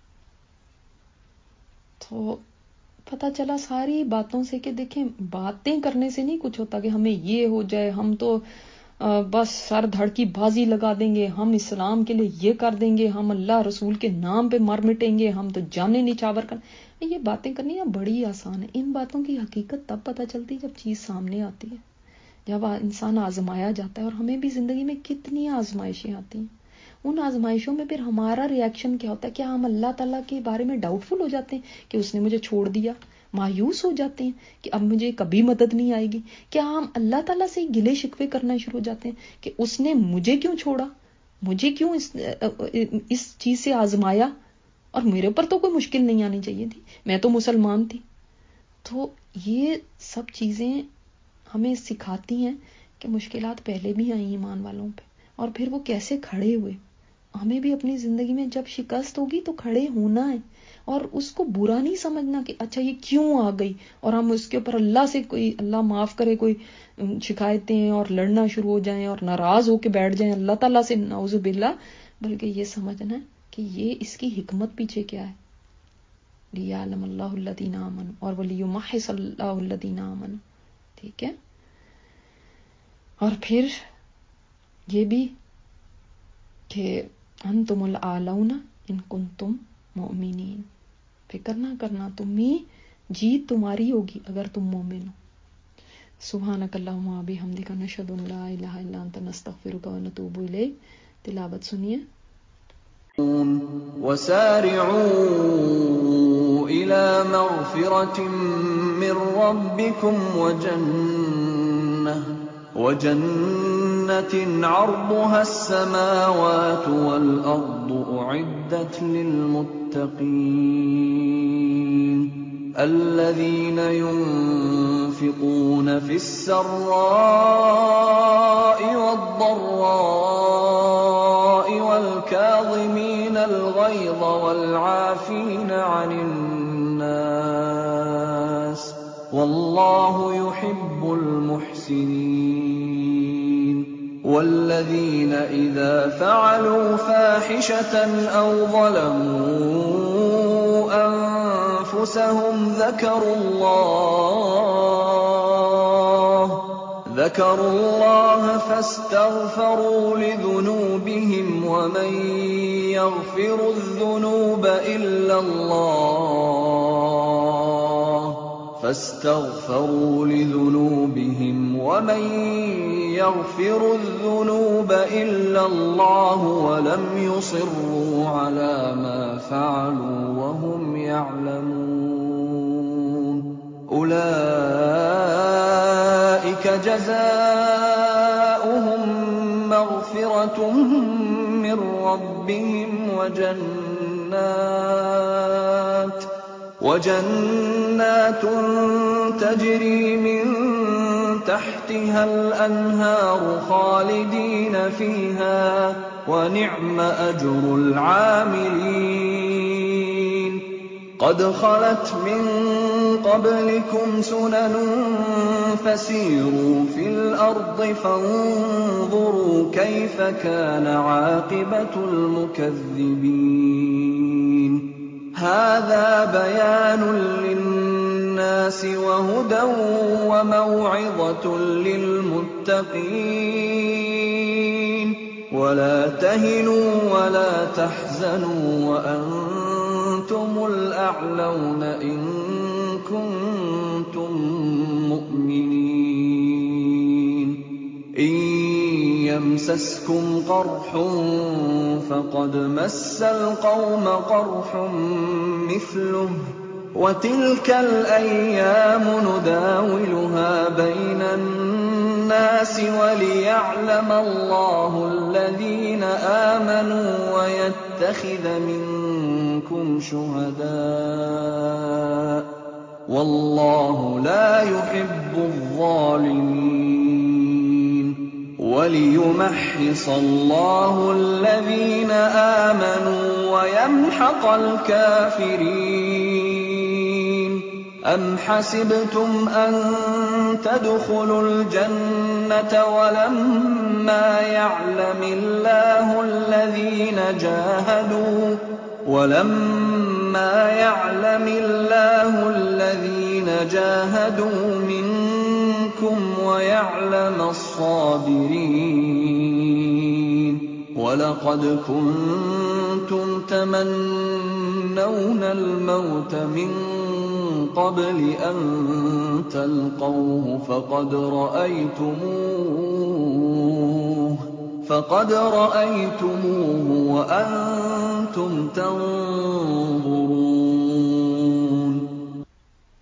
تو پتہ چلا ساری باتوں سے کہ دیکھیں باتیں کرنے سے نہیں کچھ ہوتا کہ ہمیں یہ ہو جائے، ہم تو بس سر دھڑ کی بازی لگا دیں گے، ہم اسلام کے لیے یہ کر دیں گے، ہم اللہ رسول کے نام پہ مر مٹیں گے، ہم تو جانے نیچاور کر، یہ باتیں کرنی نا بڑی آسان ہے۔ ان باتوں کی حقیقت تب پتہ چلتی جب چیز سامنے آتی ہے، جب انسان آزمایا جاتا ہے، اور ہمیں بھی زندگی میں کتنی آزمائشیں آتی ہیں، ان آزمائشوں میں پھر ہمارا ریاکشن کیا ہوتا ہے؟ کیا ہم اللہ تعالیٰ کے بارے میں ڈاؤٹ فل ہو جاتے ہیں کہ اس نے مجھے چھوڑ دیا، مایوس ہو جاتے ہیں کہ اب مجھے کبھی مدد نہیں آئے گی؟ کیا ہم اللہ تعالیٰ سے گلے شکوے کرنا شروع ہو جاتے ہیں کہ اس نے مجھے کیوں چھوڑا، مجھے کیوں اس, اس چیز سے آزمایا، اور میرے اوپر تو کوئی مشکل نہیں آنی چاہیے تھی، میں تو مسلمان تھی۔ تو یہ سب چیزیں ہمیں سکھاتی ہیں کہ مشکلات پہلے بھی آئیں ایمان والوں پہ، اور پھر وہ کیسے کھڑے ہوئے۔ ہمیں بھی اپنی زندگی میں جب شکست ہوگی تو کھڑے ہونا ہے، اور اس کو برا نہیں سمجھنا کہ اچھا یہ کیوں آ گئی، اور ہم اس کے اوپر اللہ سے کوئی اللہ معاف کرے کوئی شکایتیں اور لڑنا شروع ہو جائیں اور ناراض ہو کے بیٹھ جائیں اللہ تعالیٰ سے، نعوذ باللہ، بلکہ یہ سمجھنا ہے کہ یہ اس کی حکمت پیچھے کیا ہے، لیعلم اللہ الذین آمنوا اور ولیمحص اللہ الذین آمنوا۔ ٹھیک ہے، اور پھر یہ بھی کہ انتم الاعلون ان کنتم مؤمنین، فکر نہ کرنا تم ہی جیت تمہاری ہوگی اگر تم مومن ہو۔ سبحانک اللہم و بحمدک نشہد ان لا الہ الا انت نستغفرک و نتوب الیک۔ تلاوت سنیے۔
وسارعوا إلى مغفرة من ربكم وجنة وجنة عرضها السماوات والأرض أعدت للمتقين الذين ينفقون في السراء والضراء والكاظمين الغيظ والعافين عن الناس والله يحب المحسنين والذين إذا فعلوا فاحشة أو ظلموا أنفسهم ذكروا الله ذكروا الله فاستغفروا لذنوبهم ومن يغفر الذنوب إلا الله فاستغفروا لذنوبهم ومن يغفر الذنوب إلا الله ولم يصروا على ما فعلوا وهم يعلمون أولئك جزاؤهم مغفرة من ربهم وجنات وَجَنَّاتٌ تَجْرِي مِن تَحْتِهَا الْأَنْهَارُ خَالِدِينَ فِيهَا ۚ وَنِعْمَ أَجْرُ الْعَامِلِينَ قَدْ خَلَتْ مِن قَبْلِكُمْ سُنَنٌ فَسِيرُوا فِي الْأَرْضِ فَانظُرُوا كَيْفَ كَانَ عَاقِبَةُ الْمُكَذِّبِينَ هَٰذَا بَيَانٌ لِّلنَّاسِ وَهُدًى وَمَوْعِظَةٌ لِّلْمُتَّقِينَ وَلَا تَهِنُوا وَلَا تَحْزَنُوا وَأَنتُمُ الْأَعْلَوْنَ إِن كُنتُم مُّؤْمِنِينَ إِن يَمْسَسْكُمْ قَرْحٌ فَقَدْ مَسَّ الْقَوْمَ قَرْحٌ مِّثْلُهُ ۚ وَتِلْكَ الْأَيَّامُ نُدَاوِلُهَا بَيْنَ النَّاسِ وَلِيَعْلَمَ اللَّهُ الَّذِينَ آمَنُوا وَيَتَّخِذَ مِنكُمْ شُهَدَاءَ ۗ وَاللَّهُ لَا يُحِبُّ الظَّالِمِينَ وَلِيُمَحِّصَ اللَّهُ الَّذِينَ آمَنُوا وَيَمْحَقَ الْكَافِرِينَ أَمْ حَسِبْتُمْ أَن تَدْخُلُوا الْجَنَّةَ وَلَمَّا يَعْلَمِ اللَّهُ الَّذِينَ جَاهَدُوا وَلَمَّا يَعْلَمِ اللَّهُ الَّذِينَ جَاهَدُوا مِنكُمْ وَيَعْلَمَ الصَّابِرِينَ وَلَقَدْ كُنتُمْ تَمَنَّوْنَ الْمَوْتَ مِن قَبْلِ أَن تَلْقَوْهُ فَقَدْ رَأَيْتُمُوهُ فَقَدْ رَأَيْتُمُوهُ وَأَنتُمْ تَنظُرُونَ